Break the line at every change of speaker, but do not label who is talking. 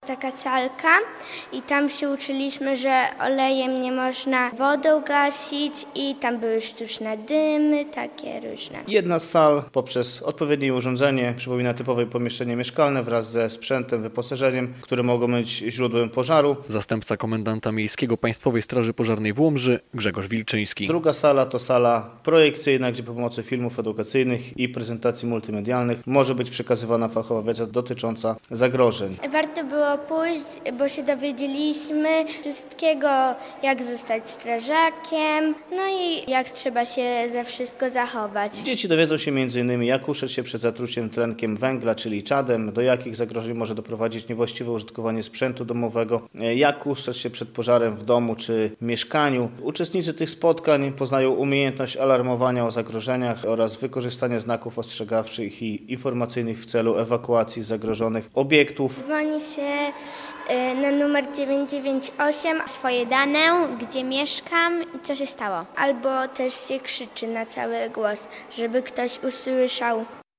Taka salka i tam się uczyliśmy, że olejem nie można wodą gasić i tam były sztuczne dymy, takie różne.
Jedna z sal poprzez odpowiednie urządzenie przypomina typowe pomieszczenie mieszkalne wraz ze sprzętem, wyposażeniem, które mogą być źródłem pożaru.
Zastępca komendanta miejskiego Państwowej Straży Pożarnej w Łomży, Grzegorz Wilczyński.
Druga sala to sala projekcyjna, gdzie przy pomocy filmów edukacyjnych i prezentacji multimedialnych może być przekazywana fachowa wiedza dotycząca zagrożeń.
Warto było pójść, bo się dowiedzieliśmy wszystkiego, jak zostać strażakiem, no i jak trzeba się za wszystko zachować.
Dzieci dowiedzą się m.in. jak uszyć się przed zatruciem tlenkiem węgla, czyli czadem, do jakich zagrożeń może doprowadzić niewłaściwe użytkowanie sprzętu domowego, jak uszyć się przed pożarem w domu czy mieszkaniu. Uczestnicy tych spotkań poznają umiejętność alarmowania o zagrożeniach oraz wykorzystania znaków ostrzegawczych i informacyjnych w celu ewakuacji zagrożonych obiektów.
Dzwoni się na numer 998 swoje dane, gdzie mieszkam i co się stało. Albo też się krzyczy na cały głos, żeby ktoś usłyszał.